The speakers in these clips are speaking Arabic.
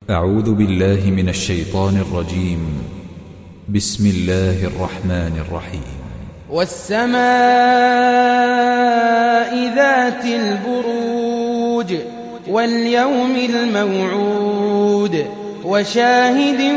أعوذ بالله من الشيطان الرجيم. بسم الله الرحمن الرحيم. والسماء ذات البروج واليوم الموعود وشاهد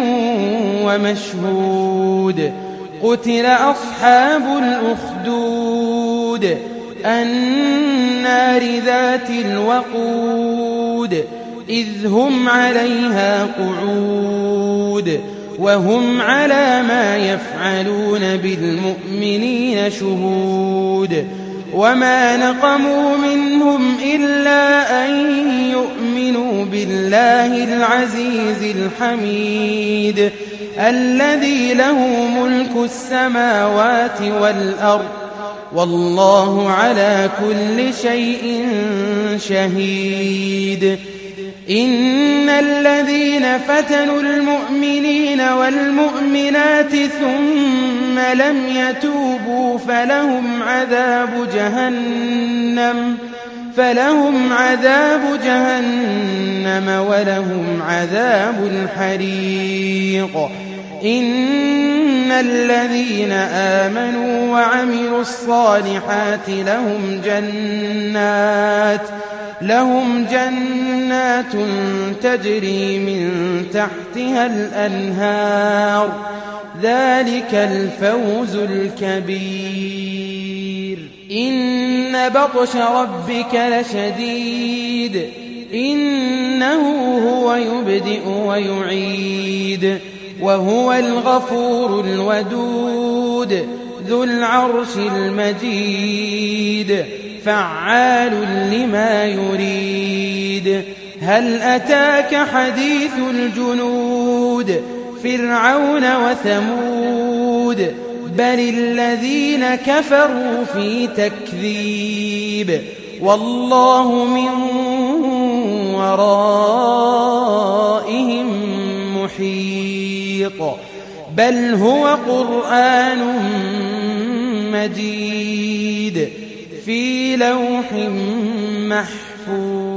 ومشهود. قتل أصحاب الأخدود النار ذات الوقود إذ هم عليها قعود وهم على ما يفعلون بالمؤمنين شهود. وما نقموا منهم إلا أن يؤمنوا بالله العزيز الحميد الذي له ملك السماوات والأرض والله على كل شيء شهيد. إن الذين فتنوا المؤمنين والمؤمنات ثم لم يتوبوا فلهم عذاب جهنم ولهم عذاب الحريق. إن الذين آمنوا وعملوا الصالحات لهم جنات تجري من تحتها الأنهار ذلك الفوز الكبير. إن بطش ربك لشديد إنه هو يبدئ ويعيد وهو الغفور الودود ذو العرش المجيد فعال لما يريد. هل أتاك حديث الجنود فرعون وثمود بل الذين كفروا في تكذيب والله من ورائهم محيط. بل هو قرآن مجيد في لوح محفوظ.